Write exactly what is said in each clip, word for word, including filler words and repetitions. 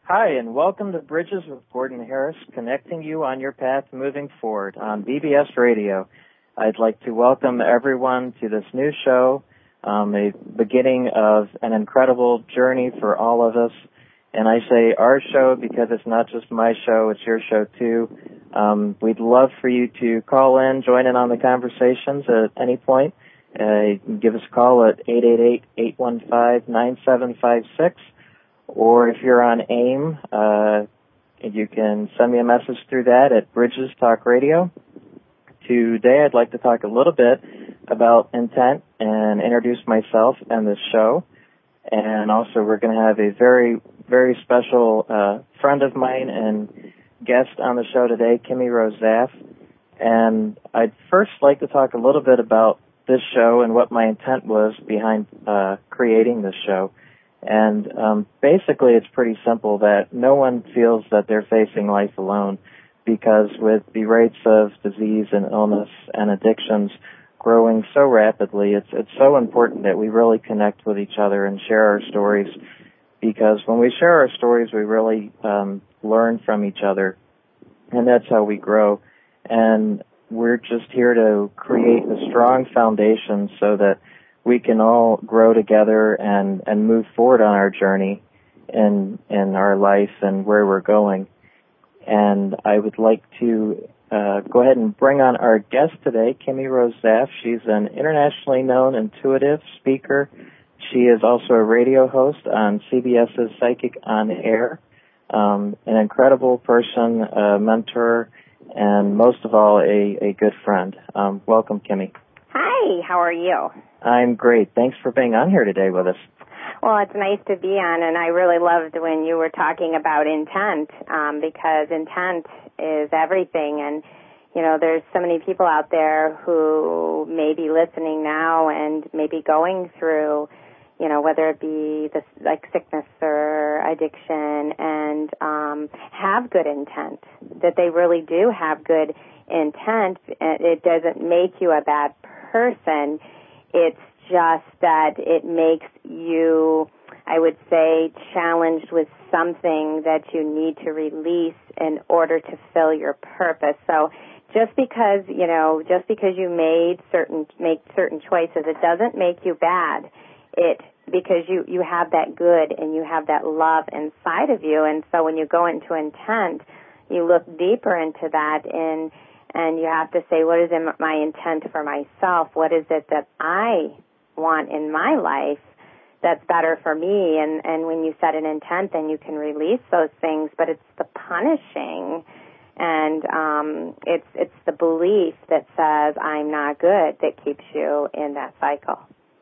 Hi, and welcome to Bridges with Gordon Harris, connecting you on your path moving forward on B B S Radio. I'd like to welcome everyone to this new show, um, a beginning of an incredible journey for all of us. And I say our show because it's not just my show, it's your show too. Um, we'd love for you to call in, join in on the conversations at any point. Uh, you can give us a call at eight eight eight, eight one five, nine seven five six. Or if you're on AIM, uh, you can send me a message through that at Bridges Talk Radio. Today I'd like to talk a little bit about intent and introduce myself and this show. And also we're going to have a very, very special uh, friend of mine and guest on the show today, Kimmy Rose Zaff. And I'd first like to talk a little bit about this show and what my intent was behind uh, creating this show. And um, basically it's pretty simple that no one feels that they're facing life alone, because with the rates of disease and illness and addictions growing so rapidly, it's it's so important that we really connect with each other and share our stories, because when we share our stories, we really um, learn from each other, and that's how we grow. And we're just here to create a strong foundation so that we can all grow together and, and move forward on our journey in in our life and where we're going. And I would like to uh, go ahead and bring on our guest today, Kimmy Rose Zaff. She's an internationally known intuitive speaker. She is also a radio host on CBS's Psychic on Air, um, an incredible person, a mentor, and most of all, a, a good friend. Um, welcome, Kimmy. Hi, how are you? I'm great. Thanks for being on here today with us. Well, it's nice to be on, and I really loved when you were talking about intent, um, because intent is everything. And, you know, there's so many people out there who may be listening now and may be going through, you know, whether it be this, like sickness or addiction, and um, have good intent, that they really do have good intent. It doesn't make you a bad person. It's just that it makes you, I would say, challenged with something that you need to release in order to fill your purpose. So just because, you know, just because you made certain, make certain choices, it doesn't make you bad. It, because you, you have that good and you have that love inside of you. And so when you go into intent, you look deeper into that, and and you have to say, what is in my intent for myself? What is it that I want in my life that's better for me? And, and when you set an intent, then you can release those things. But it's the punishing, and um, it's it's the belief that says I'm not good that keeps you in that cycle.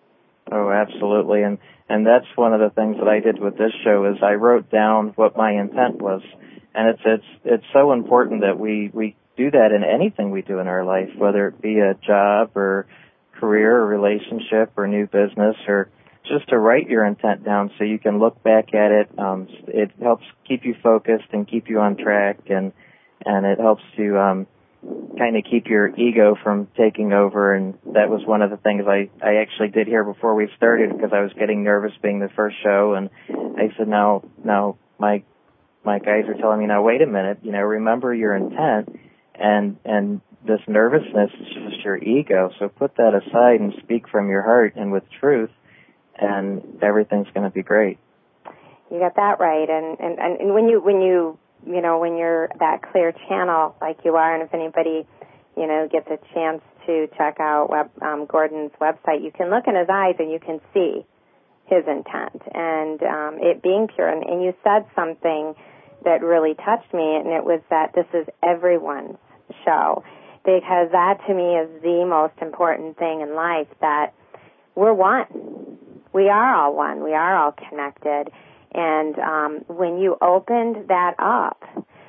Oh, absolutely. And and that's one of the things that I did with this show is I wrote down what my intent was. And it's it's it's so important that we, we do that in anything we do in our life, whether it be a job or career or relationship or new business, or just to write your intent down so you can look back at it. Um, it helps keep you focused and keep you on track, and and it helps to um, kind of keep your ego from taking over. And that was one of the things I, I actually did here before we started, because I was getting nervous being the first show, and I said, now, now my my guys are telling me, now wait a minute, you know, remember your intent. And and this nervousness is just your ego. So put that aside and speak from your heart and with truth, and everything's going to be great. You got that right. And, and, and when you when you you know when you're that clear channel like you are, and if anybody you know gets a chance to check out web, um, Gordon's website, you can look in his eyes and you can see his intent and um, it being pure. And, and you said something that really touched me, and it was that this is everyone's show, because that to me is the most important thing in life, that we're one. We are all one. We are all connected. And um, when you opened that up,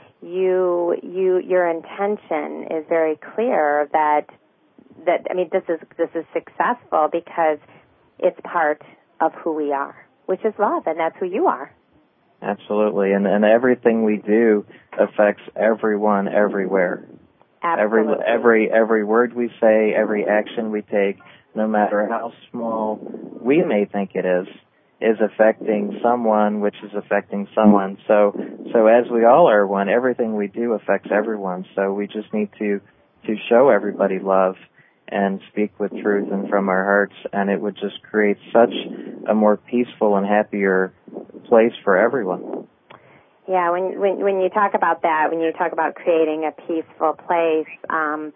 you you your intention is very clear that that I mean this is this is successful because it's part of who we are, which is love, and that's who you are. Absolutely, and and everything we do affects everyone everywhere. Absolutely. Every every every word we say, every action we take, no matter how small we may think it is, is affecting someone, which is affecting someone. So, so as we all are one, everything we do affects everyone. So we just need to, to show everybody love and speak with truth and from our hearts, and it would just create such a more peaceful and happier place for everyone. Yeah, when when when you talk about that, when you talk about creating a peaceful place, um,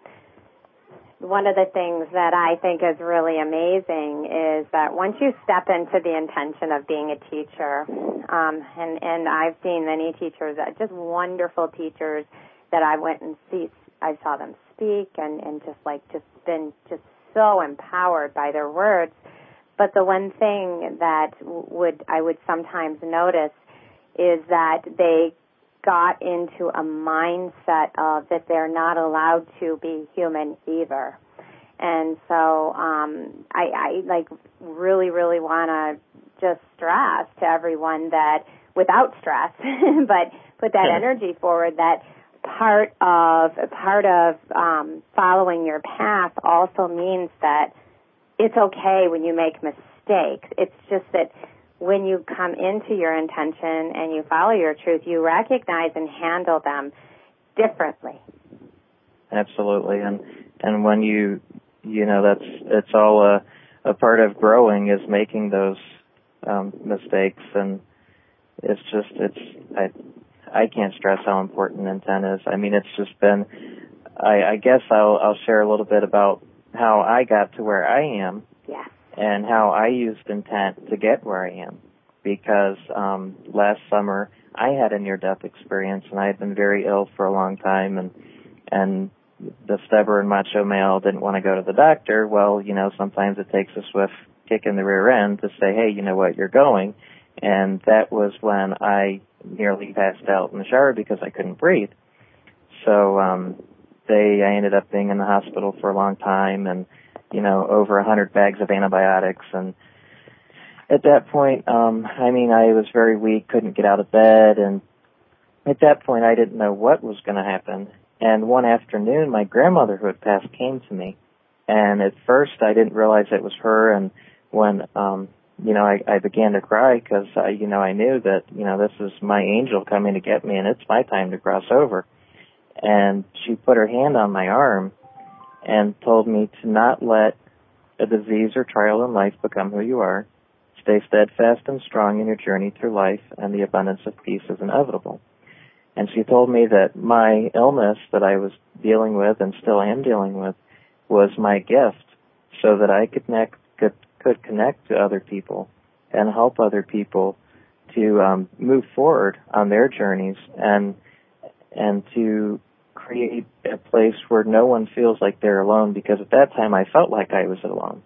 one of the things that I think is really amazing is that once you step into the intention of being a teacher, um, and and I've seen many teachers, uh, just wonderful teachers that I went and see, I saw them speak and and just like just been just so empowered by their words. But the one thing that would I would sometimes notice is that they got into a mindset of that they're not allowed to be human either. And so um, I, I like really, really want to just stress to everyone that without stress, but put that energy forward, that part of part of um, following your path also means that it's okay when you make mistakes. It's just that when you come into your intention and you follow your truth, you recognize and handle them differently. Absolutely, and and when you you know that's it's all a a part of growing is making those um, mistakes, and it's just it's I I can't stress how important intent is. I mean, it's just been I, I guess I'll I'll share a little bit about how I got to where I am. Yeah. And how I used intent to get where I am. Because um, last summer I had a near-death experience, and I had been very ill for a long time, and and the stubborn macho male didn't want to go to the doctor. Well, you know, sometimes it takes a swift kick in the rear end to say, hey, you know what, you're going. And that was when I nearly passed out in the shower because I couldn't breathe. So um, they, I ended up being in the hospital for a long time, and you know, over a hundred bags of antibiotics. And at that point, um, I mean, I was very weak, couldn't get out of bed. And at that point, I didn't know what was going to happen. And one afternoon, my grandmother who had passed came to me. And at first, I didn't realize it was her. And when, um, you know, I, I began to cry because, I, you know, I knew that, you know, this is my angel coming to get me, and it's my time to cross over. And she put her hand on my arm and told me to not let a disease or trial in life become who you are. Stay steadfast and strong in your journey through life, and the abundance of peace is inevitable. And she told me that my illness that I was dealing with and still am dealing with was my gift, so that I could connect, could, could connect to other people and help other people to um, move forward on their journeys and and to create a place where no one feels like they're alone, because at that time I felt like I was alone.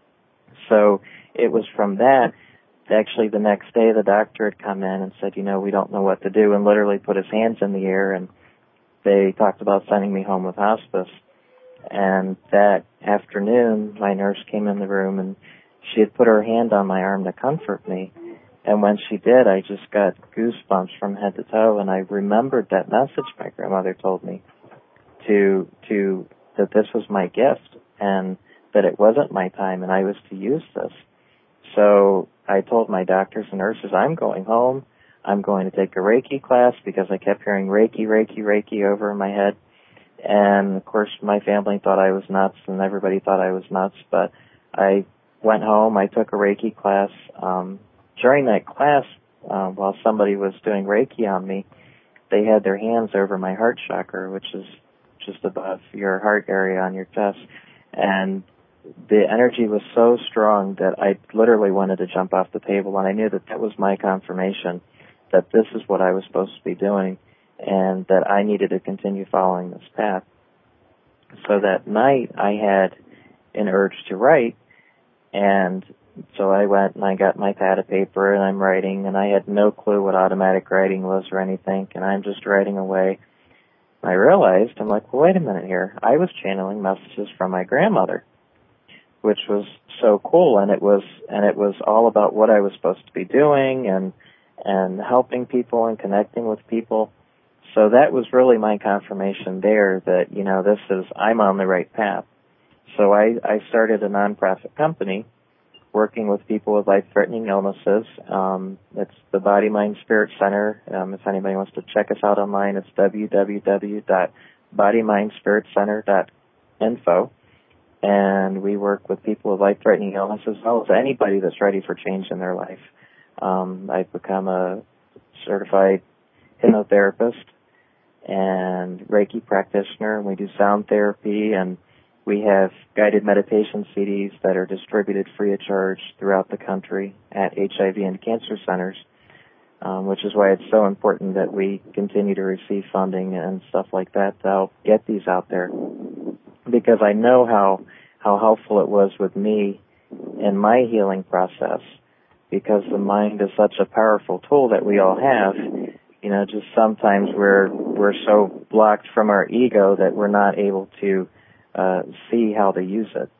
So it was from that, actually the next day the doctor had come in and said, you know, we don't know what to do, and literally put his hands in the air, and they talked about sending me home with hospice. And that afternoon my nurse came in the room, and she had put her hand on my arm to comfort me. And when she did, I just got goosebumps from head to toe, and I remembered that message my grandmother told me to to that this was my gift and that it wasn't my time and I was to use this. So I told my doctors and nurses, I'm going home. I'm going to take a Reiki class, because I kept hearing Reiki, Reiki, Reiki over in my head. And, of course, my family thought I was nuts, and everybody thought I was nuts. But I went home. I took a Reiki class. Um, during that class, uh, while somebody was doing Reiki on me, they had their hands over my heart chakra, which is just above your heart area on your chest. And the energy was so strong that I literally wanted to jump off the table, and I knew that that was my confirmation that this is what I was supposed to be doing and that I needed to continue following this path. So that night I had an urge to write, and so I went and I got my pad of paper and I'm writing, and I had no clue what automatic writing was or anything, and I'm just writing away. I realized, I'm like, well, wait a minute here. I was channeling messages from my grandmother, which was so cool, and it was and it was all about what I was supposed to be doing and and helping people and connecting with people. So that was really my confirmation there that, you know, this is, I'm on the right path. So I, I started a nonprofit company working with people with life-threatening illnesses. Um, it's the Body, Mind, Spirit Center. Um, if anybody wants to check us out online, it's w w w dot body mind spirit center dot info. And we work with people with life-threatening illnesses, as well as anybody that's ready for change in their life. Um, I've become a certified hypnotherapist and Reiki practitioner, and we do sound therapy, and we have guided meditation C Ds that are distributed free of charge throughout the country at H I V and cancer centers, um, which is why it's so important that we continue to receive funding and stuff like that to help get these out there. Because I know how, how helpful it was with me in my healing process, because the mind is such a powerful tool that we all have. You know, just sometimes we're, we're so blocked from our ego that we're not able to Uh, see how to use it.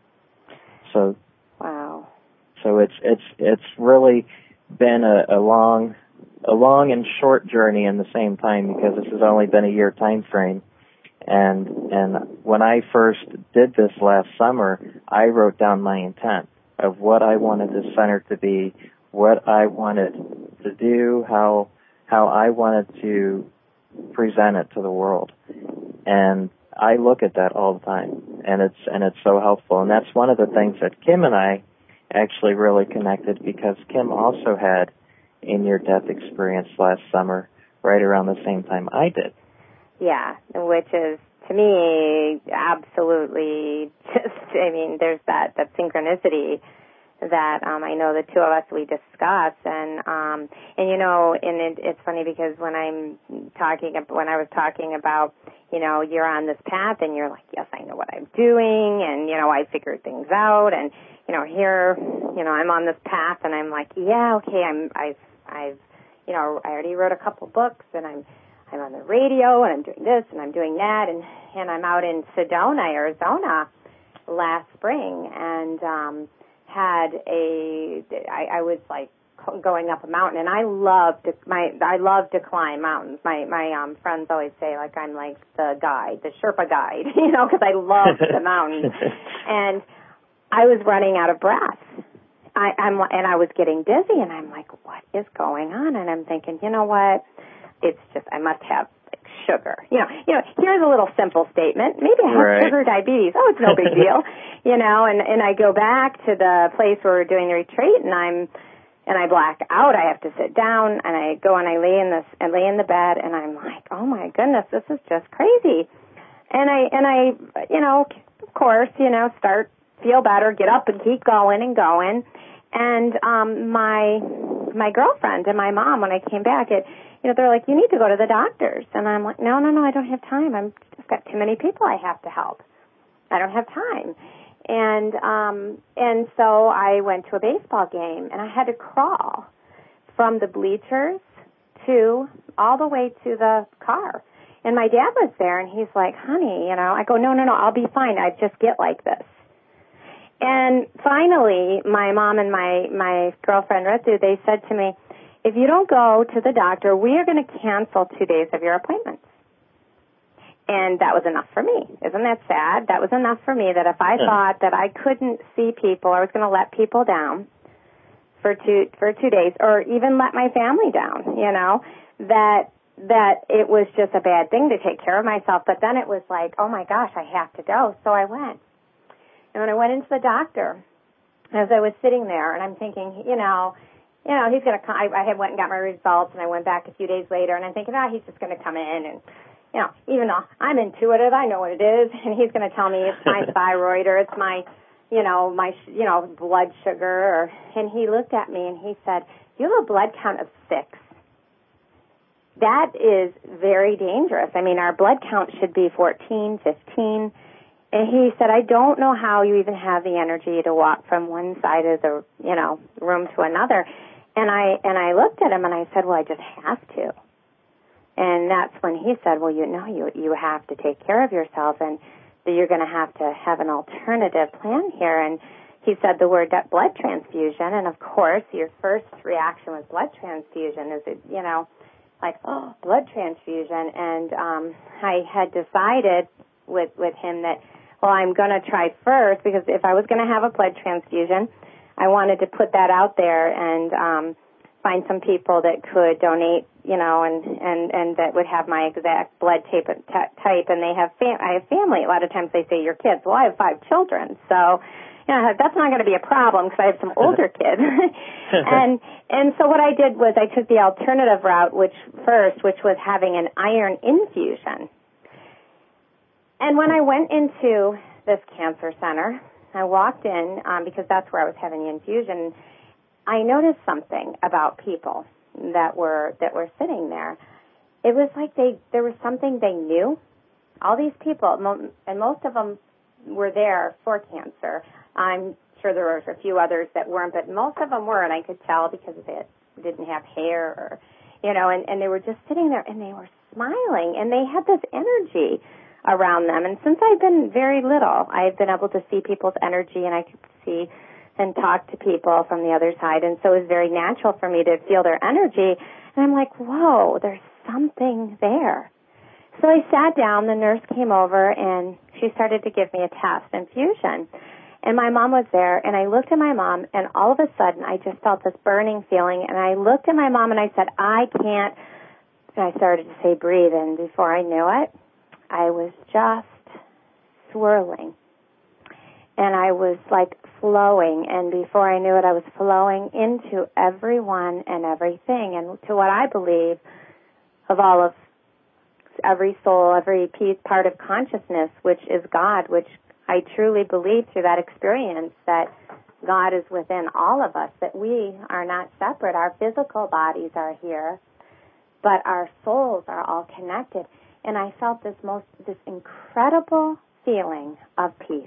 So, wow. So it's it's it's really been a, a long, a long and short journey in the same time, because this has only been a year time frame. And and when I first did this last summer, I wrote down my intent of what I wanted the center to be, what I wanted to do, how how I wanted to present it to the world, and I look at that all the time, and it's and it's so helpful. And that's one of the things that Kim and I actually really connected, because Kim also had a near-death experience last summer, right around the same time I did. Yeah, which is, to me, absolutely just, I mean, there's that, that synchronicity that um, I know the two of us, we discuss. And, um, and you know, and it, it's funny because when I'm talking, when I was talking about, you know, you're on this path and you're like, yes, I know what I'm doing, and, you know, I figured things out, and, you know, here, you know, I'm on this path, and I'm like, yeah, okay, I'm, I've, I've, you know, I already wrote a couple books, and I'm, I'm on the radio, and I'm doing this, and I'm doing that, and, and I'm out in Sedona, Arizona last spring, and, um, had a, I, I was like, going up a mountain, and I love to my I love to climb mountains. My my um friends always say like I'm like the guide, the Sherpa guide, you know, because I love the mountains. And I was running out of breath. I, I'm and I was getting dizzy, and I'm like, what is going on? And I'm thinking, you know what? It's just I must have like sugar. You know, you know. Here's a little simple statement. Maybe I have right. sugar diabetes. Oh, it's no big deal. You know. And and I go back to the place where we're doing the retreat, and I'm. And I black out. I have to sit down, and I go and I lay in this and lay in the bed, and I'm like, oh my goodness, this is just crazy. And I and I, you know, of course, you know, start feel better, get up and keep going and going. And um, my my girlfriend and my mom, when I came back, it, you know, they're like, you need to go to the doctors. And I'm like, no, no, no, I don't have time. I'm I've got too many people I have to help. I don't have time. And um, and so I went to a baseball game, and I had to crawl from the bleachers to all the way to the car. And my dad was there, and he's like, honey, you know, I go, no, no, no, I'll be fine. I just get like this. And finally, my mom and my, my girlfriend, Ritu, they said to me, if you don't go to the doctor, we are going to cancel two days of your appointments. And that was enough for me. Isn't that sad? That was enough for me that if I yeah. thought that I couldn't see people, I was going to let people down for two for two days, or even let my family down, you know, that that it was just a bad thing to take care of myself. But then it was like, oh, my gosh, I have to go. So I went. And when I went into the doctor, as I was sitting there, and I'm thinking, you know, you know, he's going to come. I, I had went and got my results, and I went back a few days later, and I'm thinking, ah, oh, he's just going to come in and, you know, even though I'm intuitive, I know what it is, and he's going to tell me it's my thyroid or it's my, you know, my, you know, blood sugar. Or, and he looked at me and he said, you have a blood count of six. That is very dangerous. I mean, our blood count should be fourteen, fifteen. And he said, I don't know how you even have the energy to walk from one side of the, you know, room to another. And I and I looked at him and I said, well, I just have to. And that's when he said, well, you know, you you have to take care of yourself, and you're going to have to have an alternative plan here. And he said the word blood transfusion, and of course, your first reaction with blood transfusion is, it, you know, like, oh, blood transfusion. And um, I had decided with, with him that, well, I'm going to try first, because if I was going to have a blood transfusion, I wanted to put that out there and um, find some people that could donate, you know, and, and, and that would have my exact blood type. type and they have fam- I have family. A lot of times they say, your kids. Well, I have five children. So, you know, that's not going to be a problem because I have some older kids. and and so what I did was I took the alternative route, which first, which was having an iron infusion. And when I went into this cancer center, I walked in um, because that's where I was having the infusion. I noticed something about people that were that were sitting there. It was like they there was something they knew. All these people, and most of them were there for cancer. I'm sure there were a few others that weren't, but most of them were, and I could tell because they didn't have hair, or, you know, and, and they were just sitting there, and they were smiling, and they had this energy around them. And since I've been very little, I've been able to see people's energy, and I could see and talk to people from the other side, and so it was very natural for me to feel their energy, and I'm like, whoa, there's something there. So I sat down, the nurse came over, and she started to give me a test infusion. And my mom was there, and I looked at my mom, and all of a sudden I just felt this burning feeling, and I looked at my mom and I said, I can't, and I started to say breathe, and before I knew it, I was just swirling. And I was like flowing, and before I knew it, I was flowing into everyone and everything, and to what I believe of all of every soul, every piece, part of consciousness, which is God, which I truly believe through that experience that God is within all of us, that we are not separate. Our physical bodies are here, but our souls are all connected. And I felt this most, this incredible feeling of peace.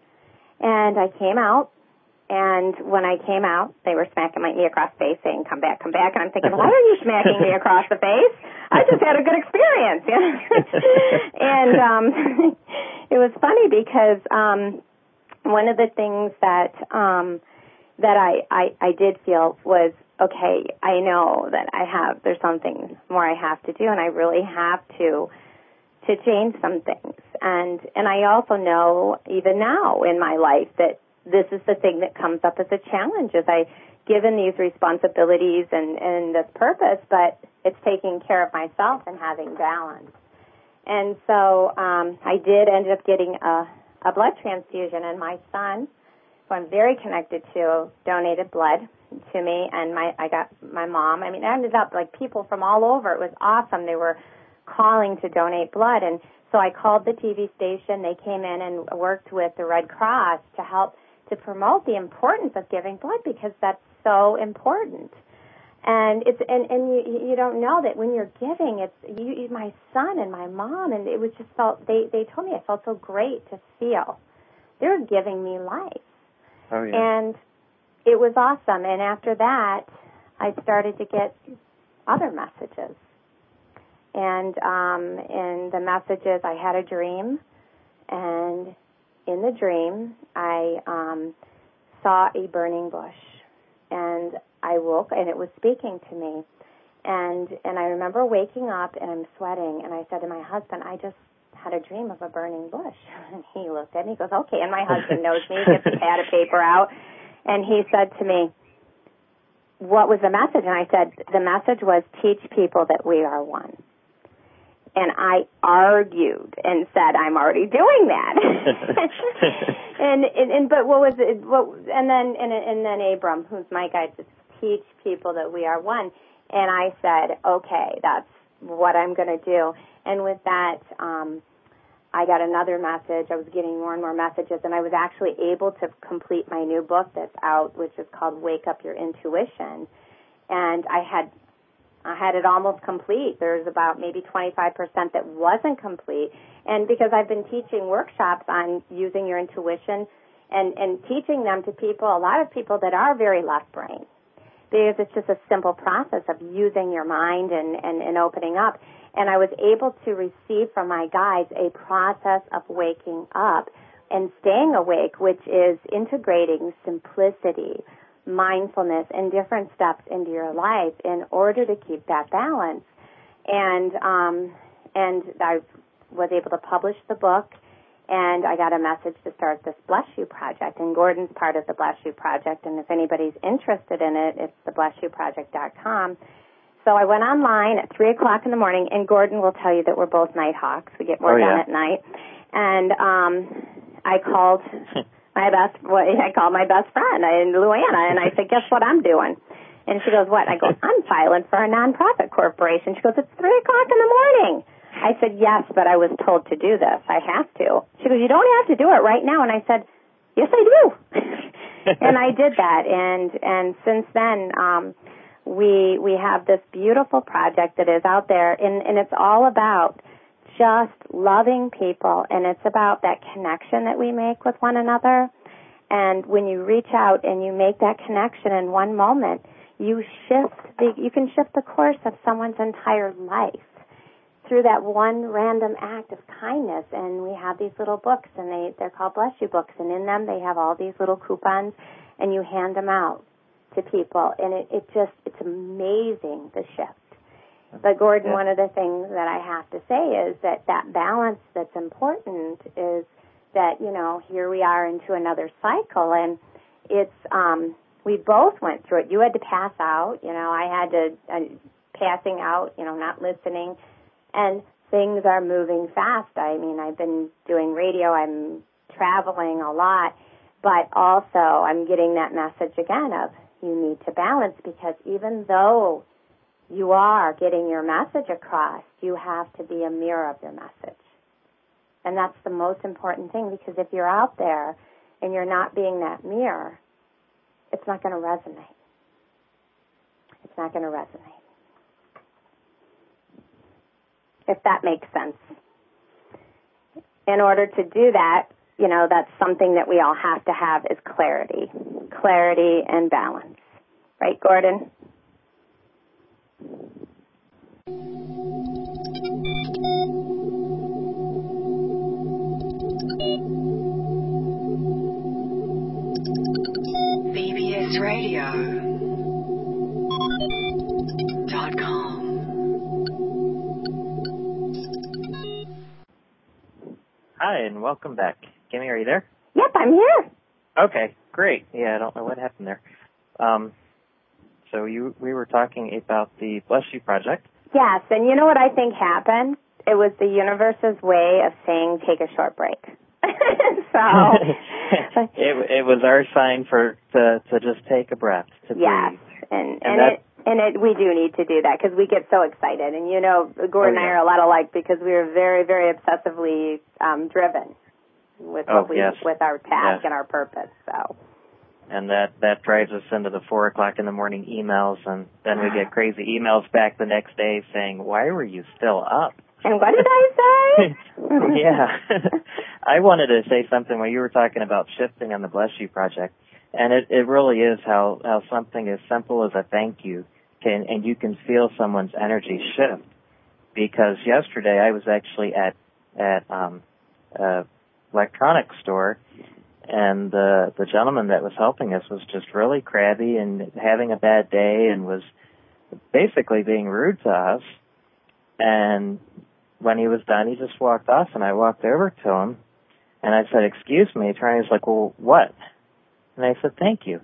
And I came out, and when I came out, they were smacking my, me across the face saying, come back, come back. And I'm thinking, why are you smacking me across the face? I just had a good experience. You know? and um, it was funny because um, one of the things that um, that I, I, I did feel was, okay, I know that I have, there's something more I have to do, and I really have to to change some things. And and I also know, even now in my life, that this is the thing that comes up as a challenge, as I given these responsibilities and, and this purpose, but it's taking care of myself and having balance. And so um, I did end up getting a, a blood transfusion, and my son, who I'm very connected to, donated blood to me, and my I got my mom. I mean, it ended up like people from all over. It was awesome. They were calling to donate blood, and so I called the T V station. They came in and worked with the Red Cross to help to promote the importance of giving blood, because that's so important. And it's and, and you you don't know that when you're giving, it's you, my son and my mom, and it was just felt they they told me it felt so great to feel they were giving me life. Oh yeah. And it was awesome. And after that, I started to get other messages. And um, in the messages, I had a dream, and in the dream, I um, saw a burning bush, and I woke, and it was speaking to me, and and I remember waking up, and I'm sweating, and I said to my husband, I just had a dream of a burning bush, and he looked at me, he goes, okay, and my husband knows me, he gets a pad of paper out, and he said to me, what was the message? And I said, the message was, teach people that we are one. And I argued and said, I'm already doing that. and, and and but what was it? What, and then and, and then Abram, who's my guide, says, teach people that we are one. And I said, okay, that's what I'm going to do. And with that, um, I got another message. I was getting more and more messages, and I was actually able to complete my new book that's out, which is called Wake Up Your Intuition. And I had I had it almost complete. There's about maybe twenty-five percent that wasn't complete. And because I've been teaching workshops on using your intuition and, and teaching them to people, a lot of people that are very left brain, because it's just a simple process of using your mind and, and, and opening up. And I was able to receive from my guides a process of waking up and staying awake, which is integrating simplicity, mindfulness, and different steps into your life in order to keep that balance. And um, and I was able to publish the book, And I got a message to start this Bless You Project, and Gordon's part of the Bless You Project, and if anybody's interested in it, it's the bless you project dot com. So I went online at three o'clock in the morning, and Gordon will tell you that we're both night hawks. We get more oh, done yeah. at night. And um, I called my best well, I called my best friend, Luana, and I said, guess what I'm doing? And she goes, what? I go, I'm filing for a nonprofit corporation. She goes, it's three o'clock in the morning. I said, yes, but I was told to do this. I have to. She goes, you don't have to do it right now. And I said, yes, I do. And I did that. And and since then, um, we we have this beautiful project that is out there, and, and it's all about just loving people, and it's about that connection that we make with one another. And when you reach out and you make that connection in one moment, you shift the you can shift the course of someone's entire life through that one random act of kindness. And we have these little books, and they, they're called Bless You books, and in them they have all these little coupons, and you hand them out to people, and it, it just, it's amazing, the shift. But Gordon, yeah. one of the things that I have to say is that that balance that's important is that, you know, here we are into another cycle, and it's, um, we both went through it. You had to pass out, you know, I had to, uh, passing out, you know, not listening. And things are moving fast. I mean, I've been doing radio. I'm traveling a lot. But also, I'm getting that message again of you need to balance, because even though you are getting your message across, you have to be a mirror of your message. And that's the most important thing, because if you're out there and you're not being that mirror, it's not going to resonate. It's not going to resonate. If that makes sense. In order to do that, you know, that's something that we all have to have is clarity. Clarity and balance. Right, Gordon? B B S radio dot com. Hi, and welcome back. Kimmy, are you there? Yep, I'm here. Okay, great. Yeah, I don't know what happened there. Um, so you, we were talking about the Bless You Project. Yes, and you know what I think happened? It was the universe's way of saying take a short break. so it, it was our sign for to to just take a breath, to yes, breathe. and and, and it and it we do need to do that, because we get so excited, and you know, Gordon oh, yeah. and I are a lot alike, because we are very very obsessively um, driven with oh, what we yes. with our task yes. and our purpose. So. And that, that drives us into the four o'clock in the morning emails, and then we get crazy emails back the next day saying, why were you still up? And what did I say? yeah. I wanted to say something when you were talking about shifting on the Bless You Project, and it, it really is how, how something as simple as a thank you can, and you can feel someone's energy shift. Because yesterday I was actually at, at, um, a electronics store, and the the gentleman that was helping us was just really crabby and having a bad day and was basically being rude to us. And when he was done, he just walked off, and I walked over to him, and I said, excuse me. And he's like, well, what? And I said, thank you.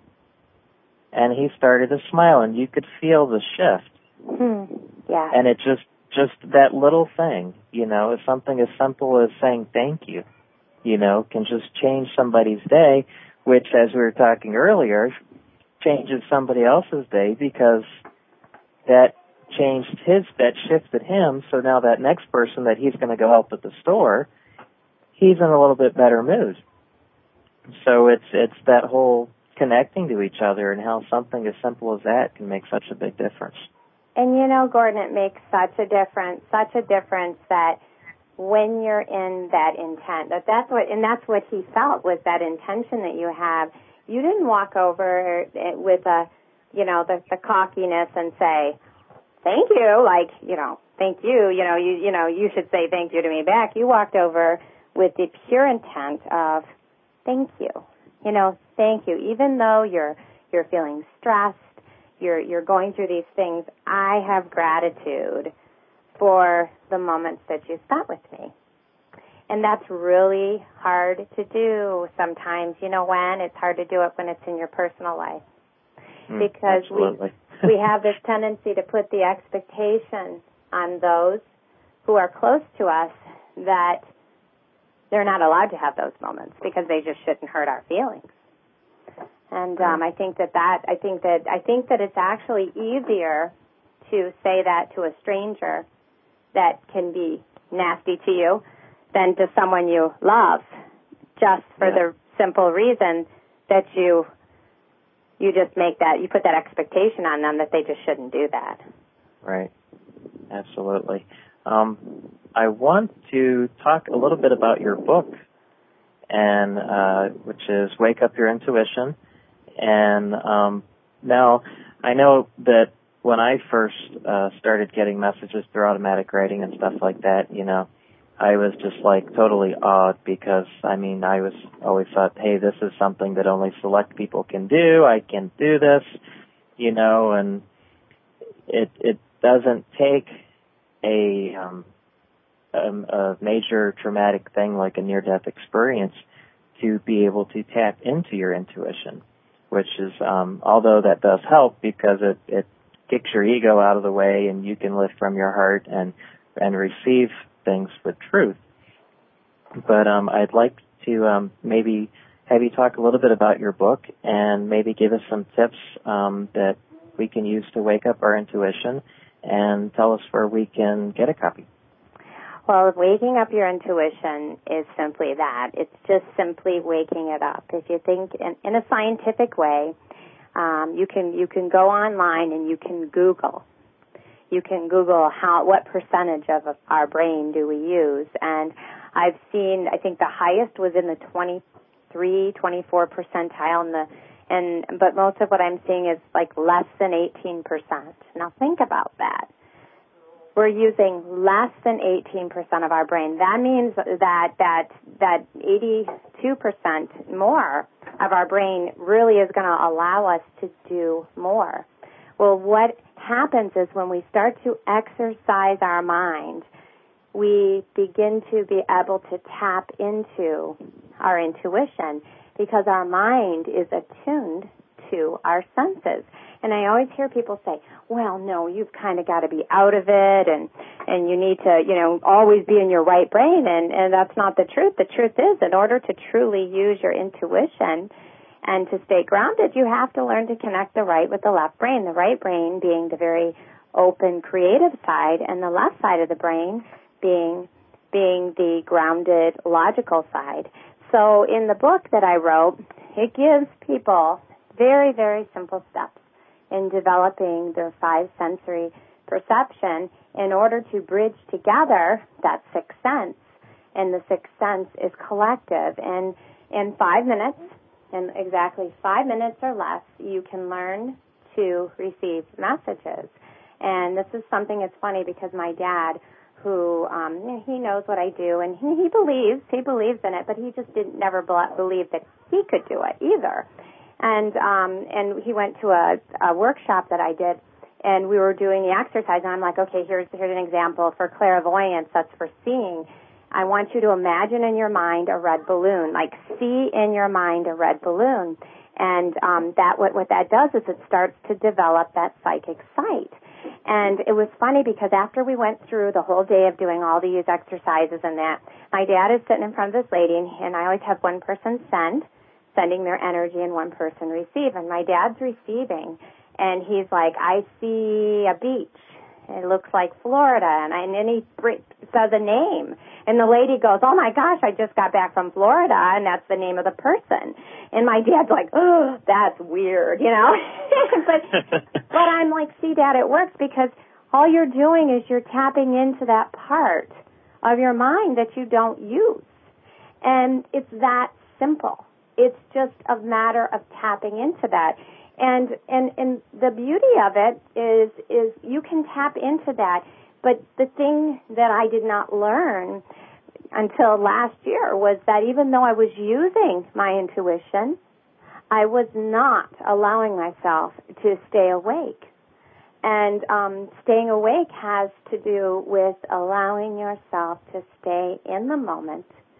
And he started to smile, and you could feel the shift. Hmm. Yeah. And it just, just that little thing, you know, something as simple as saying thank you, you know, can just change somebody's day, which, as we were talking earlier, changes somebody else's day, because that changed his, that shifted him, so now that next person that he's going to go help at the store, he's in a little bit better mood. So it's it's that whole connecting to each other, and how something as simple as that can make such a big difference. And you know, Gordon, it makes such a difference, such a difference that when you're in that intent, that that's what, and that's what he felt, was that intention that you have. You didn't walk over with a, you know, the, the cockiness and say, thank you, like, you know, thank you, you know, you, you know, you should say thank you to me back. You walked over with the pure intent of thank you, you know, thank you. Even though you're, you're feeling stressed, you're, you're going through these things, I have gratitude for the moments that you spent with me. And that's really hard to do sometimes. You know when? It's hard to do it when it's in your personal life. Mm, because absolutely. we we have this tendency to put the expectation on those who are close to us that they're not allowed to have those moments because they just shouldn't hurt our feelings. And um, I think that that I think that I think that it's actually easier to say that to a stranger that can be nasty to you than to someone you love, just for yeah. the simple reason that you you just make that you put that expectation on them that they just shouldn't do that. Right. Absolutely. Um, I want to talk a little bit about your book, and uh, which is Wake Up Your Intuition. And um, now I know that when I first uh, started getting messages through automatic writing and stuff like that, you know, I was just like totally awed because, I mean, I was always thought, hey, this is something that only select people can do. I can do this, you know, and it it doesn't take a, um, a, a major traumatic thing like a near-death experience to be able to tap into your intuition, which is, um, although that does help because it, it kicks your ego out of the way and you can live from your heart and, and receive things with truth. But um, I'd like to um, maybe have you talk a little bit about your book and maybe give us some tips um, that we can use to wake up our intuition, and tell us where we can get a copy. Well, waking up your intuition is simply that. It's just simply waking it up. If you think in, in a scientific way, um, you can you can go online and you can Google. You can Google how what percentage of our brain do we use, and I've seen. I think the highest was in the twenty-three, twenty-four percentile, in the and but most of what I'm seeing is like less than eighteen percent. Now think about that. We're using less than eighteen percent of our brain. That means that that that eighty-two percent more of our brain really is going to allow us to do more. Well, what happens is when we start to exercise our mind, we begin to be able to tap into our intuition because our mind is attuned to our senses. And I always hear people say, well, no, you've kind of got to be out of it and, and you need to, you know, always be in your right brain. And, and that's not the truth. The truth is, in order to truly use your intuition and to stay grounded, you have to learn to connect the right with the left brain, the right brain being the very open, creative side, and the left side of the brain being being the grounded, logical side. So in the book that I wrote, it gives people very, very simple steps in developing their five sensory perception in order to bridge together that sixth sense. And the sixth sense is collective. And in five minutes, in exactly five minutes or less, you can learn to receive messages. And this is something that's funny because my dad, who um, he knows what I do, and he, he believes, he believes in it, but he just didn't never believe that he could do it either. And um, and he went to a, a workshop that I did, and we were doing the exercise, and I'm like, okay, here's here's an example for clairvoyance, that's for seeing. I want you to imagine in your mind a red balloon, like see in your mind a red balloon. And um, that what, what that does is it starts to develop that psychic sight. And it was funny because after we went through the whole day of doing all these exercises and that, my dad is sitting in front of this lady, and I always have one person send, sending their energy, and one person receive. And my dad's receiving, and he's like, I see a beach. It looks like Florida. And, I, and then he says a name. And the lady goes, oh, my gosh, I just got back from Florida, and that's the name of the person. And my dad's like, oh, that's weird, you know. but, but I'm like, see, Dad, it works because all you're doing is you're tapping into that part of your mind that you don't use. And it's that simple. It's just a matter of tapping into that. And, and and the beauty of it is is you can tap into that. But the thing that I did not learn until last year was that even though I was using my intuition, I was not allowing myself to stay awake. And um, staying awake has to do with allowing yourself to stay in the moment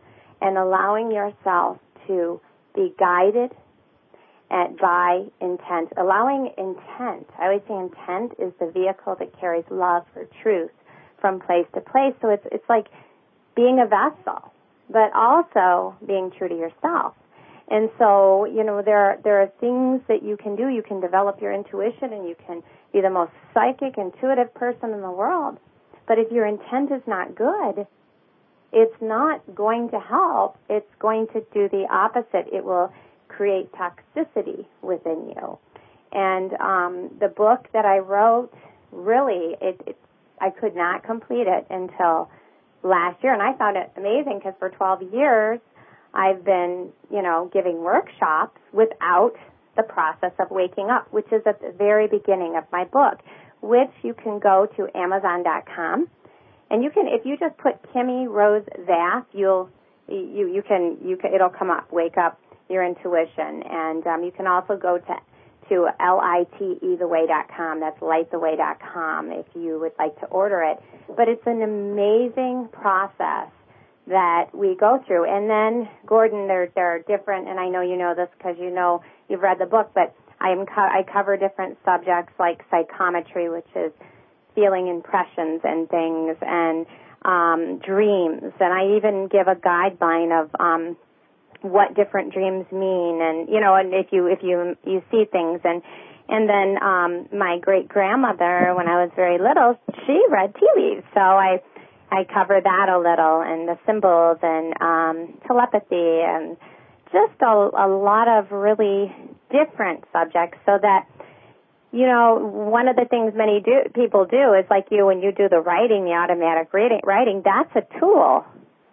and allowing yourself to be guided at, by intent. Allowing intent. I always say intent is the vehicle that carries love or truth from place to place. So it's it's like being a vessel, but also being true to yourself. And so, you know, there there are things that you can do. You can develop your intuition, and you can be the most psychic, intuitive person in the world. But if your intent is not good, it's not going to help. It's going to do the opposite. It will create toxicity within you. And um, the book that I wrote, really, it, it, I could not complete it until last year. And I found it amazing because for twelve years, I've been, you know, giving workshops without the process of waking up, which is at the very beginning of my book, which you can go to Amazon dot com. And you can, if you just put Kimmy Rose Vath, you'll, you, you can, you can, it'll come up, Wake Up Your Intuition. And um, you can also go to, to L I T E the way dot com. That's light the way dot com if you would like to order it. But it's an amazing process that we go through. And then, Gordon, there, there are different, and I know you know this because you know you've read the book, but I, am co- I cover different subjects like psychometry, which is feeling impressions and things, and um, dreams. And I even give a guideline of um, what different dreams mean, and, you know, and if you if you you see things. And and then um, my great-grandmother, when I was very little, she read tea leaves. So I I cover that a little, and the symbols, and um, telepathy, and just a, a lot of really different subjects, so that, you know, one of the things many do, people do is like you, when you do the writing, the automatic reading, writing, that's a tool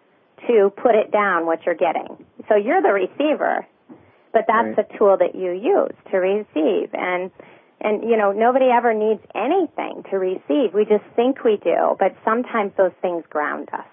to put it down, what you're getting. So you're the receiver, but that's right. A tool that you use to receive. And And, you know, nobody ever needs anything to receive. We just think we do, but sometimes those things ground us.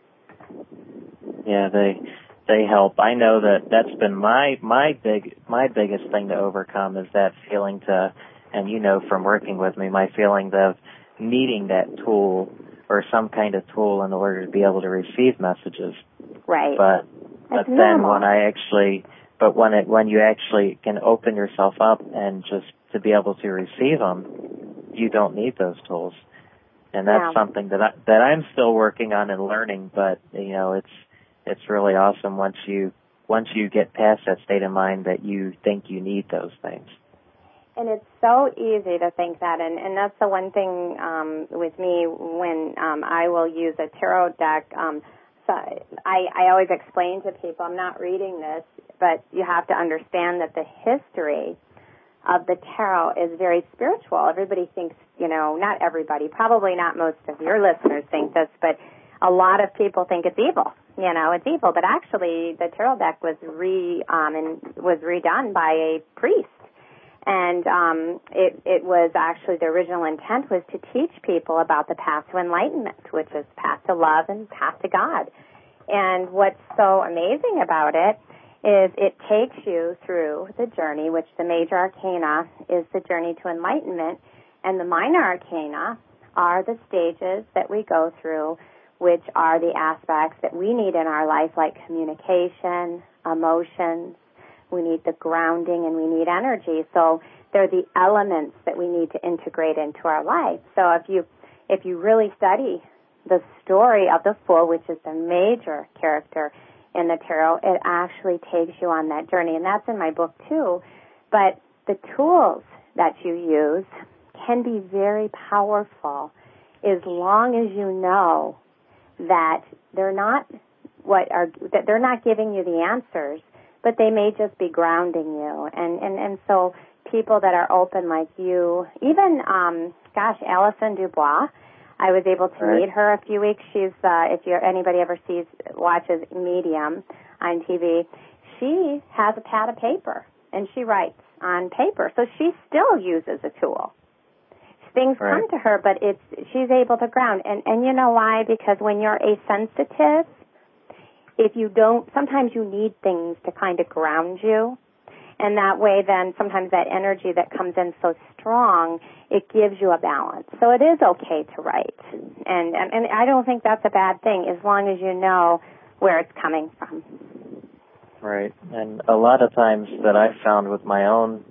Yeah, they they help. I know that that's been my my big my biggest thing to overcome is that feeling to, and you know from working with me, my feeling of needing that tool or some kind of tool in order to be able to receive messages. Right. But that's but then normal. when I actually but when it when you actually can open yourself up and just to be able to receive them, you don't need those tools, and that's yeah. something that I, that I'm still working on and learning. But you know, it's it's really awesome once you once you get past that state of mind that you think you need those things. And it's so easy to think that, and, and that's the one thing um, with me when um, I will use a tarot deck. Um, so I, I always explain to people, I'm not reading this, but you have to understand that the history of the tarot is very spiritual. Everybody thinks, you know, not everybody, probably not most of your listeners think this, but a lot of people think it's evil. You know, it's evil, but actually the tarot deck was re um, and was redone by a priest, and um, it it was actually the original intent was to teach people about the path to enlightenment, which is path to love and path to God. And what's so amazing about it is it takes you through the journey, which the major arcana is the journey to enlightenment, and the minor arcana are the stages that we go through, which are the aspects that we need in our life, like communication, emotions, we need the grounding, and we need energy. So they're the elements that we need to integrate into our life. So if you if you really study the story of the Fool, which is the major character in the tarot, it actually takes you on that journey, and that's in my book too. But the tools that you use can be very powerful as long as you know that they're not what are that they're not giving you the answers, but they may just be grounding you. And and, and so people that are open like you, even um, gosh, Alison Dubois, I was able to right. meet her a few weeks. She's uh, if you anybody ever sees watches Medium on T V, she has a pad of paper and she writes on paper. So she still uses a tool. Things right. come to her, but it's she's able to ground. And and you know why? Because when you're a sensitive, if you don't, sometimes you need things to kind of ground you. And that way, then, sometimes that energy that comes in so strong, it gives you a balance. So it is okay to write. And, and, and I don't think that's a bad thing, as long as you know where it's coming from. Right. And a lot of times that I've found with my own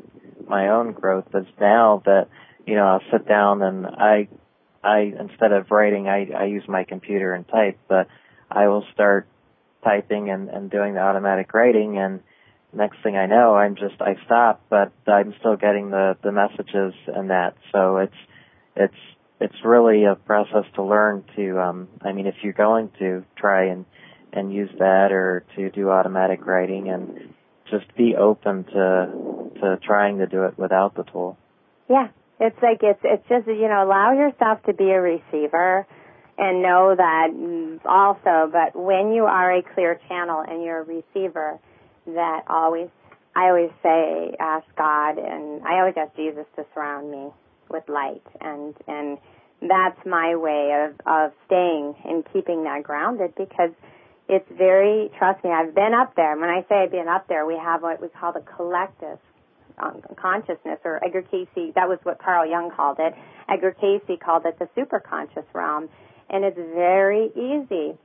my own growth is now that, you know, I'll sit down and I I instead of writing I, I use my computer and type, but I will start typing and, and doing the automatic writing, and next thing I know I'm just I stop, but I'm still getting the, the messages and that. So it's it's it's really a process to learn to um I mean if you're going to try and and use that or to do automatic writing, and just be open to to trying to do it without the tool. Yeah, it's like it's it's just, you know, allow yourself to be a receiver and know that also, but when you are a clear channel and you're a receiver, that always, I always say, ask God, and I always ask Jesus to surround me with light, and and that's my way of, of staying and keeping that grounded, because it's very, trust me, I've been up there. And when I say I've been up there, we have what we call the collective um, consciousness, or Edgar Cayce, that was what Carl Jung called it. Edgar Cayce called it the superconscious realm. And it's very easy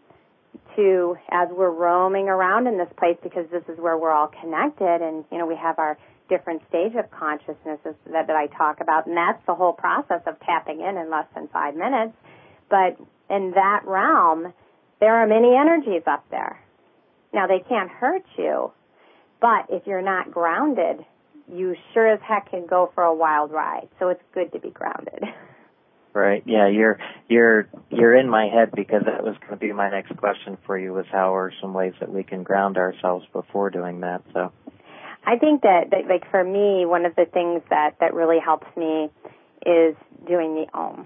to, as we're roaming around in this place, because this is where we're all connected, and, you know, we have our different stage of consciousnesses that, that I talk about, and that's the whole process of tapping in in less than five minutes. But in that realm, there are many energies up there. Now, they can't hurt you, but if you're not grounded, you sure as heck can go for a wild ride. So it's good to be grounded. Right. Yeah, you're you're you're in my head, because that was going to be my next question for you, was how are some ways that we can ground ourselves before doing that. So I think that, that like for me, one of the things that, that really helps me is doing the Om.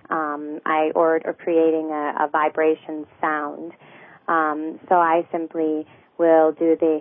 Um, I or, or creating a, a vibration sound. Um, so I simply will do the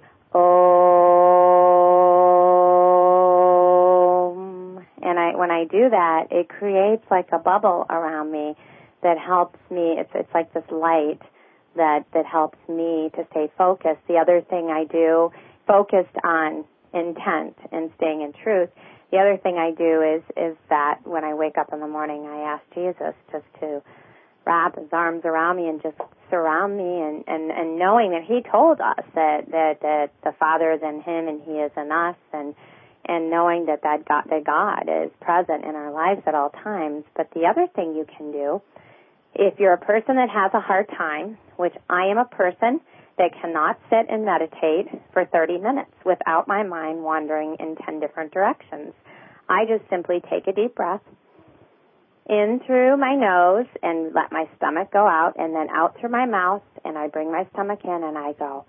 Om, and I when I do that, it creates like a bubble around me that helps me. It's it's like this light that that helps me to stay focused. The other thing I do, focused on intent and staying in truth. The other thing I do is is that when I wake up in the morning, I ask Jesus just to wrap his arms around me and just surround me, and, and, and knowing that he told us that, that, that the Father is in him and he is in us, and and knowing that that God, that God is present in our lives at all times. But the other thing you can do, if you're a person that has a hard time, which I am a person that cannot sit and meditate for thirty minutes without my mind wandering in ten different directions. I just simply take a deep breath in through my nose and let my stomach go out, and then out through my mouth, and I bring my stomach in and I go,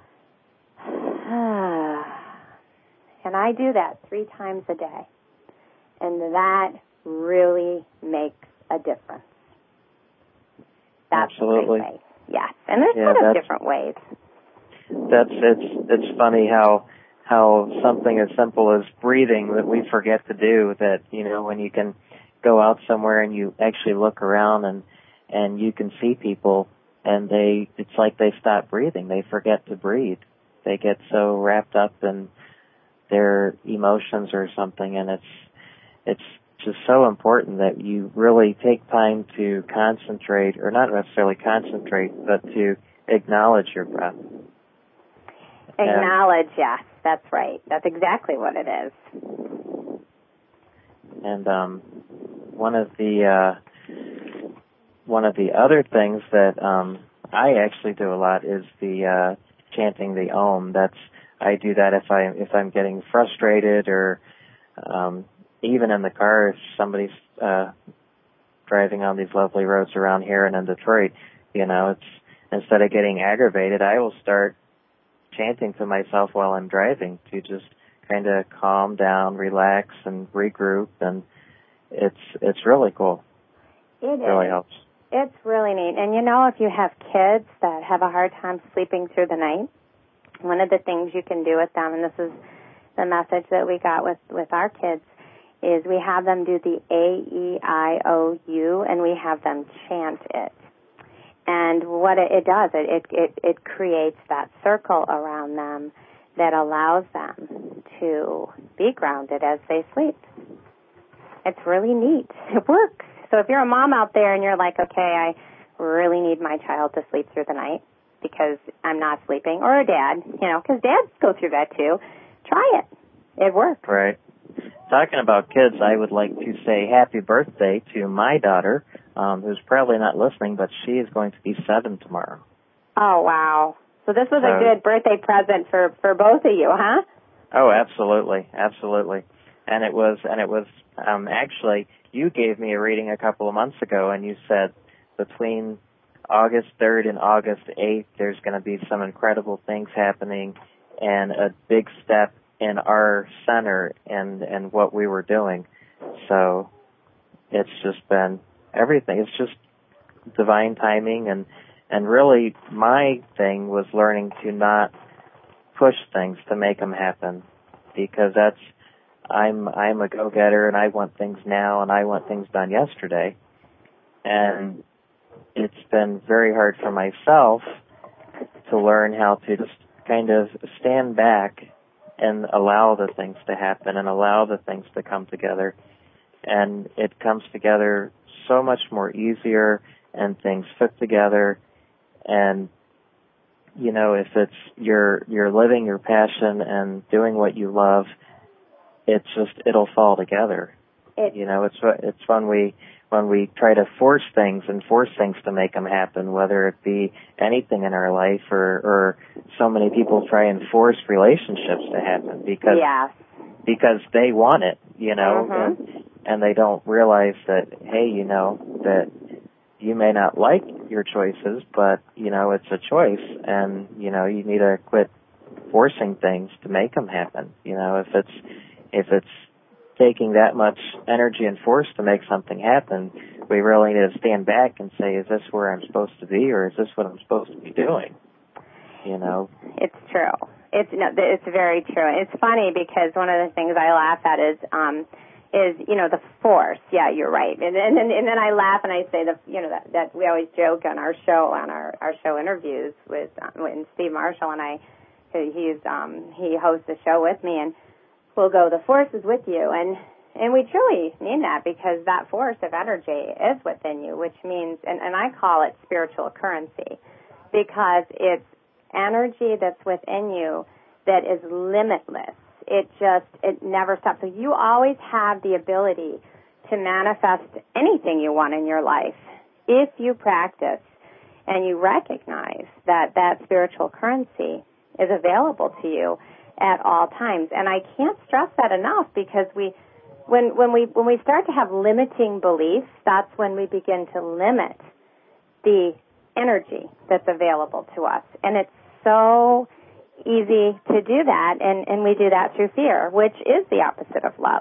and I do that three times a day. And that really makes a difference. That's Absolutely. a great way. Yes, and there's yeah, a lot of different ways. That's it's it's funny how how something as simple as breathing that we forget to do, that, you know, when you can go out somewhere and you actually look around and and you can see people and they it's like they stop breathing. They forget to breathe. They get so wrapped up in their emotions or something, and it's it's just so important that you really take time to concentrate, or not necessarily concentrate, but to acknowledge your breath. Acknowledge, yes, that's right. That's exactly what it is. And um, one of the uh, one of the other things that um, I actually do a lot is the uh, chanting the Om. That's I do that if I if I'm getting frustrated, or um, even in the car if somebody's uh, driving on these lovely roads around here and in Detroit. You know, it's instead of getting aggravated, I will start chanting to myself while I'm driving to just kind of calm down, relax, and regroup, and it's it's really cool. It, it really is. helps. It's really neat. And you know, if you have kids that have a hard time sleeping through the night, one of the things you can do with them, and this is the message that we got with, with our kids, is we have them do the A E I O U, and we have them chant it. And what it, it does, it, it, it creates that circle around them that allows them to be grounded as they sleep. It's really neat. It works. So if you're a mom out there and you're like, okay, I really need my child to sleep through the night, because I'm not sleeping, or a dad, you know, because dads go through that too. Try it. It works. Right. Talking about kids, I would like to say happy birthday to my daughter, um, who's probably not listening, but she is going to be seven tomorrow. Oh, wow. So this was so, a good birthday present for, for both of you, huh? Oh, absolutely. Absolutely. And it was, and it was, um, actually, you gave me a reading a couple of months ago, and you said between August third and August eighth, there's going to be some incredible things happening and a big step in our center and, and what we were doing. So it's just been everything. It's just divine timing, and, and really my thing was learning to not push things to make them happen, because that's, I'm, I'm a go-getter and I want things now and I want things done yesterday. And it's been very hard for myself to learn how to just kind of stand back and allow the things to happen and allow the things to come together. And it comes together so much more easier, and things fit together. And, you know, if it's you're you're living your passion and doing what you love, it's just it'll fall together. It, you know, it's it's when we when we try to force things and force things to make them happen, whether it be anything in our life, or, or so many people try and force relationships to happen because yeah. because they want it, you know, mm-hmm. and, and they don't realize that, hey, you know, that you may not like your choices, but, you know, it's a choice, and, you know, you need to quit forcing things to make them happen. You know, if it's if it's taking that much energy and force to make something happen, we really need to stand back and say, is this where I'm supposed to be, or is this what I'm supposed to be doing? You know? It's true. It's no, it's very true. It's funny because one of the things I laugh at is, um, is you know, the force. Yeah, you're right. And then and, and then I laugh and I say the you know that, that we always joke on our show on our, our show interviews with um, when Steve Marshall and I, he's um, he hosts the show with me, and we'll go, the force is with you, and and we truly mean that, because that force of energy is within you, which means, and, and I call it spiritual currency, because it's energy that's within you that is limitless. It just, it never stops. So you always have the ability to manifest anything you want in your life if you practice and you recognize that that spiritual currency is available to you at all times. And I can't stress that enough, because we, when when we when we start to have limiting beliefs, that's when we begin to limit the energy that's available to us. And it's so easy to do that, and, and we do that through fear, which is the opposite of love.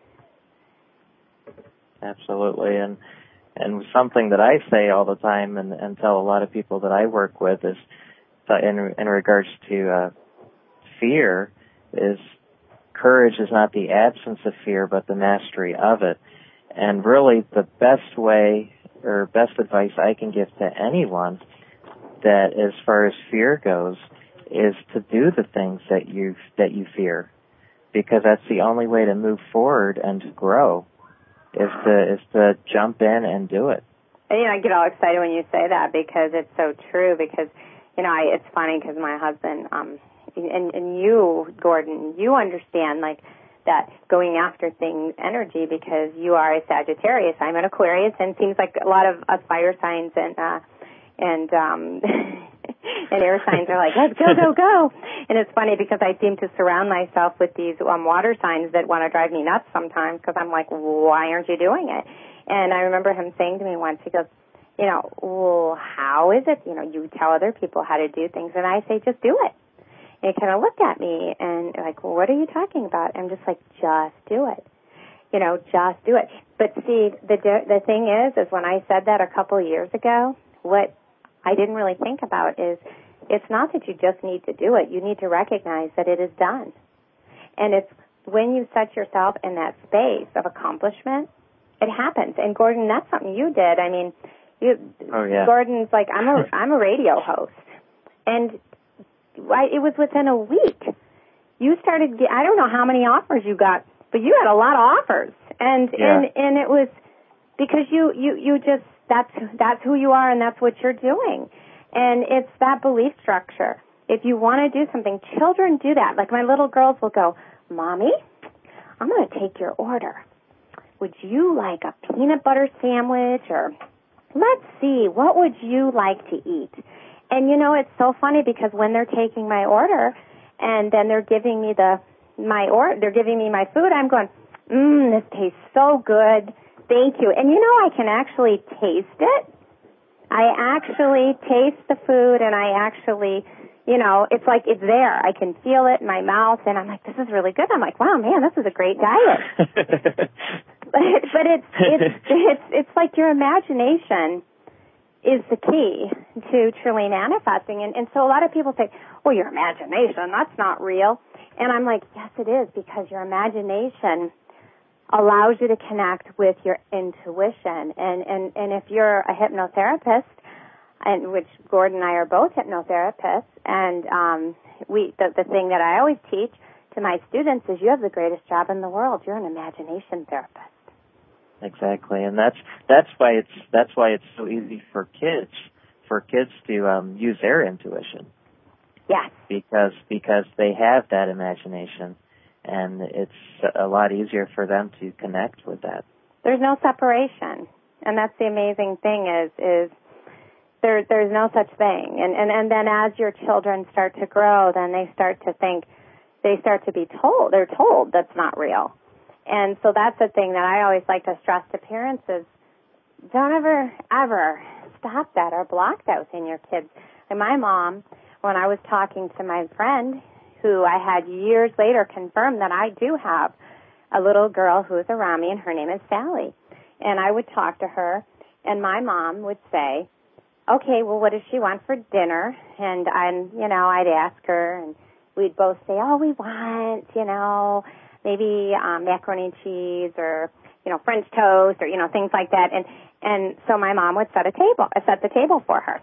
Absolutely. And and something that I say all the time and, and tell a lot of people that I work with is, uh, in in regards to uh, fear, is courage is not the absence of fear, but the mastery of it. And really the best way or best advice I can give to anyone that, as far as fear goes, is to do the things that you that you fear, because that's the only way to move forward and to grow, is to is to jump in and do it. And, you know, I get all excited when you say that, because it's so true. Because, you know, I, it's funny because my husband, um, and, and you, Gordon, you understand like that going after things energy, because you are a Sagittarius. I'm an Aquarius, and it seems like a lot of us fire signs and uh, and um, and air signs are like, let's go, go, go. And it's funny because I seem to surround myself with these um, water signs that want to drive me nuts sometimes, because I'm like, why aren't you doing it? And I remember him saying to me once, he goes, you know, well, how is it? You know, you tell other people how to do things. And I say, just do it. And he kind of looked at me and like, well, what are you talking about? I'm just like, just do it. You know, just do it. But see, the the thing is, is when I said that a couple of years ago, what I didn't really think about is it's not that you just need to do it. You need to recognize that it is done. And it's when you set yourself in that space of accomplishment, it happens. And Gordon, that's something you did. I mean, you, oh, yeah. Gordon's like, I'm a, I'm a radio host. And I, it was within a week. You started, I don't know how many offers you got, but you had a lot of offers. And, yeah. and, and it was because you, you, you just, that's, that's who you are and that's what you're doing. And it's that belief structure. If you want to do something, children do that. Like my little girls will go, Mommy, I'm going to take your order. Would you like a peanut butter sandwich? Or let's see, what would you like to eat? And, you know, it's so funny because when they're taking my order and then they're giving me the my or they're giving me my food, I'm going, mmm, this tastes so good. Thank you. And, you know, I can actually taste it. I actually taste the food, and I actually, you know, it's like it's there. I can feel it in my mouth, and I'm like, this is really good. I'm like, wow, man, this is a great diet. but but it's, it's, it's, it's like your imagination is the key to truly manifesting. And, and so a lot of people say, well, your imagination, that's not real. And I'm like, yes, it is, because your imagination allows you to connect with your intuition. And, and, and if you're a hypnotherapist, and which Gordon and I are both hypnotherapists, and um, we the, the thing that I always teach to my students is you have the greatest job in the world. You're an imagination therapist. Exactly, and that's that's why it's that's why it's so easy for kids for kids to um, use their intuition. Yes. Because because they have that imagination, and it's a lot easier for them to connect with that. There's no separation, and that's the amazing thing is is there there's no such thing. And, and and then as your children start to grow, then they start to think, they start to be told, they're told that's not real. And so that's the thing that I always like to stress to parents is don't ever, ever stop that or block that within your kids. And my mom, when I was talking to my friend, who I had years later confirmed that I do have a little girl who is a Rami, and her name is Sally. And I would talk to her, and my mom would say, okay, well, what does she want for dinner? And, I'm, you know, I'd ask her, and we'd both say, oh, we want, you know, maybe um, macaroni and cheese or, you know, French toast or, you know, things like that. And and so my mom would set a table, set the table for her.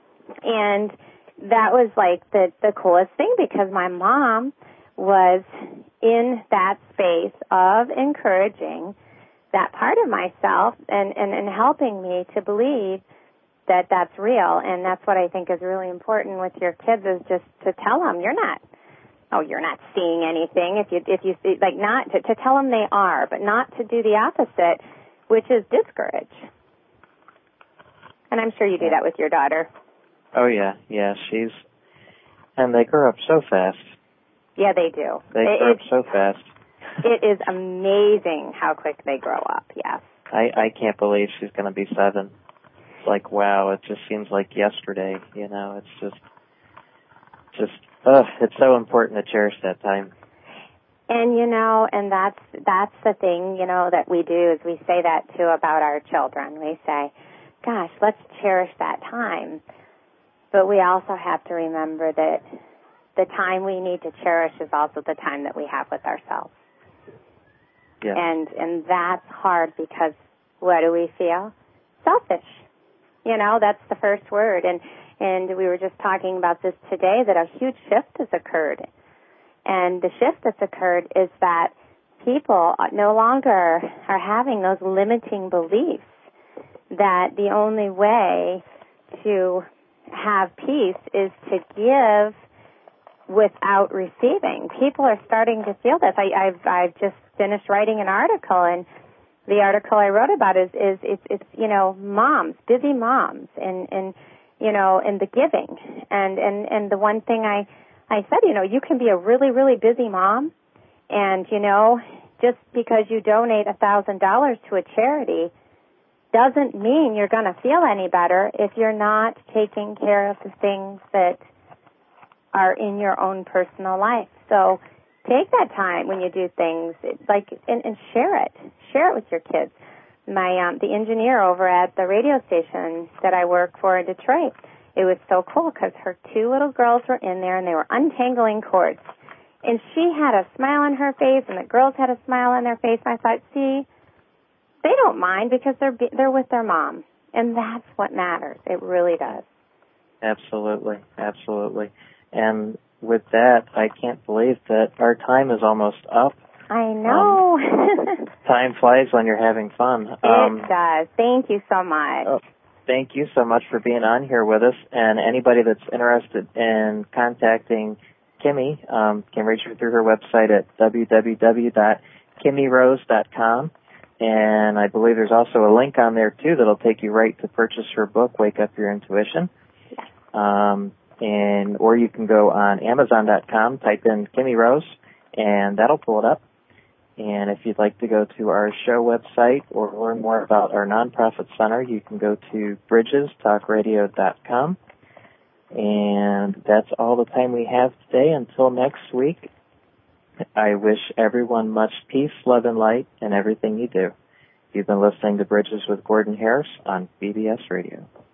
And that was like the, the coolest thing because my mom was in that space of encouraging that part of myself and, and, and helping me to believe that that's real. And that's what I think is really important with your kids is just to tell them you're not, oh, you're not seeing anything. If you, if you see, like not to, to tell them they are, but not to do the opposite, which is discourage. And I'm sure you do that with your daughter. Oh, yeah, yeah, she's, and they grow up so fast. Yeah, they do. They it, grow up so fast. It is amazing how quick they grow up, yes. I, I can't believe she's going to be seven. It's like, wow, it just seems like yesterday, you know, it's just, just, ugh, it's so important to cherish that time. And, you know, and that's, that's the thing, you know, that we do is we say that, too, about our children. We say, gosh, let's cherish that time. But we also have to remember that the time we need to cherish is also the time that we have with ourselves. Yeah. And and that's hard because what do we feel? Selfish. You know, that's the first word. And and we were just talking about this today, that a huge shift has occurred. And the shift that's occurred is that people no longer are having those limiting beliefs that the only way to have peace is to give without receiving. People are starting to feel this. I, I've I've just finished writing an article, and the article I wrote about is is it's, it's you know moms, busy moms, and and you know and the giving, and and and the one thing I I said, you know, you can be a really really busy mom, and you know just because you donate a thousand dollars to a charity doesn't mean you're going to feel any better if you're not taking care of the things that are in your own personal life. So take that time when you do things, like, and, and share it. Share it with your kids. My um, the engineer over at the radio station that I work for in Detroit, it was so cool because her two little girls were in there and they were untangling cords. And she had a smile on her face and the girls had a smile on their face. And I thought, see, they don't mind because they're they're with their mom. And that's what matters. It really does. Absolutely. Absolutely. And with that, I can't believe that our time is almost up. I know. Um, time flies when you're having fun. Um, it does. Thank you so much. Oh, thank you so much for being on here with us. And anybody that's interested in contacting Kimmy um, can reach her through her website at w w w dot kimmy rose dot com. And I believe there's also a link on there, too, that'll take you right to purchase her book, Wake Up Your Intuition. Um, and or you can go on amazon dot com, type in Kimmy Rose, and that'll pull it up. And if you'd like to go to our show website or learn more about our nonprofit center, you can go to bridges talk radio dot com. And that's all the time we have today. Until next week, I wish everyone much peace, love, and light in everything you do. You've been listening to Bridges with Gordon Harris on B B S Radio.